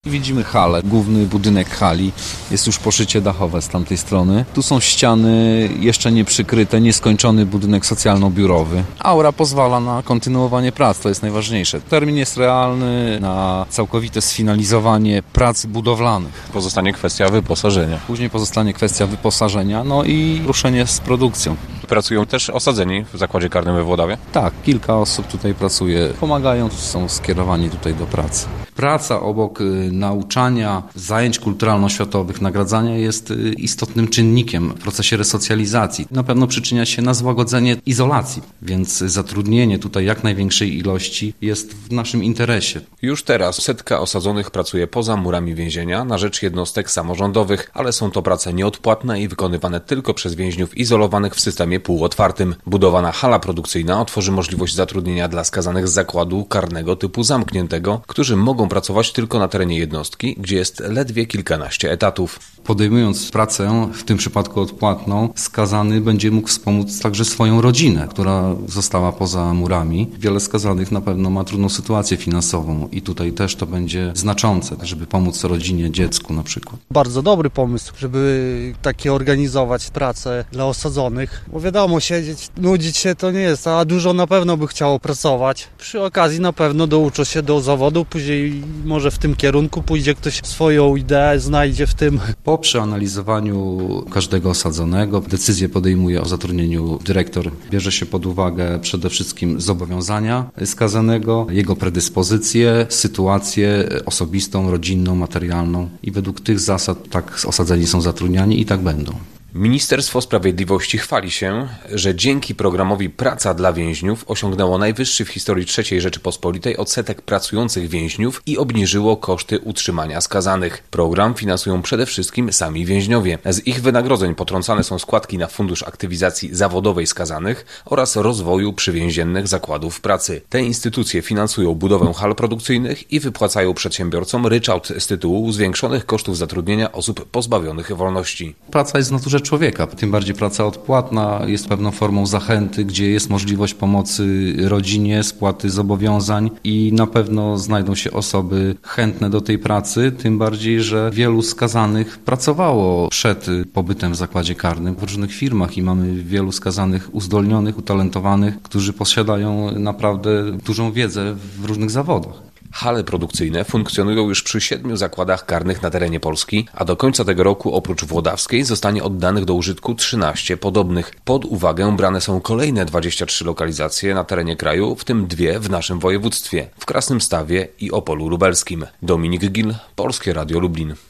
Widzimy halę, główny budynek hali, jest już poszycie dachowe z tamtej strony. Tu są ściany jeszcze nie przykryte, nieskończony budynek socjalno-biurowy. Aura pozwala na kontynuowanie prac, to jest najważniejsze. Termin jest realny na całkowite sfinalizowanie prac budowlanych. Pozostanie kwestia wyposażenia. Później pozostanie kwestia wyposażenia, no i ruszenie z produkcją. Pracują też osadzeni w zakładzie karnym we Włodawie? Tak, kilka osób tutaj pracuje, pomagają, są skierowani tutaj do pracy. Praca obok nauczania, zajęć kulturalno-oświatowych, nagradzania jest istotnym czynnikiem w procesie resocjalizacji. Na pewno przyczynia się na złagodzenie izolacji, więc zatrudnienie tutaj jak największej ilości jest w naszym interesie. Już teraz setka osadzonych pracuje poza murami więzienia na rzecz jednostek samorządowych, ale są to prace nieodpłatne i wykonywane tylko przez więźniów izolowanych w systemie półotwartym. Budowana hala produkcyjna otworzy możliwość zatrudnienia dla skazanych z zakładu karnego typu zamkniętego, którzy mogą pracować tylko na terenie jednostki, gdzie jest ledwie kilkanaście etatów. Podejmując pracę, w tym przypadku odpłatną, skazany będzie mógł wspomóc także swoją rodzinę, która została poza murami. Wiele skazanych na pewno ma trudną sytuację finansową i tutaj też to będzie znaczące, żeby pomóc rodzinie, dziecku na przykład. Bardzo dobry pomysł, żeby takie organizować pracę dla osadzonych, bo wiadomo, siedzieć, nudzić się to nie jest, a dużo na pewno by chciało pracować. Przy okazji na pewno douczą się do zawodu, później może w tym kierunku pójdzie ktoś swoją ideę, znajdzie w tym. Po przeanalizowaniu każdego osadzonego decyzję podejmuje o zatrudnieniu dyrektor. Bierze się pod uwagę przede wszystkim zobowiązania skazanego, jego predyspozycje, sytuację osobistą, rodzinną, materialną i według tych zasad tak osadzeni są zatrudniani i tak będą. Ministerstwo Sprawiedliwości chwali się, że dzięki programowi Praca dla więźniów osiągnęło najwyższy w historii III Rzeczypospolitej odsetek pracujących więźniów i obniżyło koszty utrzymania skazanych. Program finansują przede wszystkim sami więźniowie. Z ich wynagrodzeń potrącane są składki na Fundusz Aktywizacji Zawodowej Skazanych oraz rozwoju przywięziennych zakładów pracy. Te instytucje finansują budowę hal produkcyjnych i wypłacają przedsiębiorcom ryczałt z tytułu zwiększonych kosztów zatrudnienia osób pozbawionych wolności. Praca jest w naturze człowieka, tym bardziej praca odpłatna jest pewną formą zachęty, gdzie jest możliwość pomocy rodzinie, spłaty zobowiązań i na pewno znajdą się osoby chętne do tej pracy, tym bardziej, że wielu skazanych pracowało przed pobytem w zakładzie karnym w różnych firmach i mamy wielu skazanych uzdolnionych, utalentowanych, którzy posiadają naprawdę dużą wiedzę w różnych zawodach. Hale produkcyjne funkcjonują już przy 7 zakładach karnych na terenie Polski, a do końca tego roku oprócz włodawskiej zostanie oddanych do użytku 13 podobnych. Pod uwagę brane są kolejne 23 lokalizacje na terenie kraju, w tym 2 w naszym województwie, w Krasnymstawie i Opolu Lubelskim. Dominik Gil, Polskie Radio Lublin.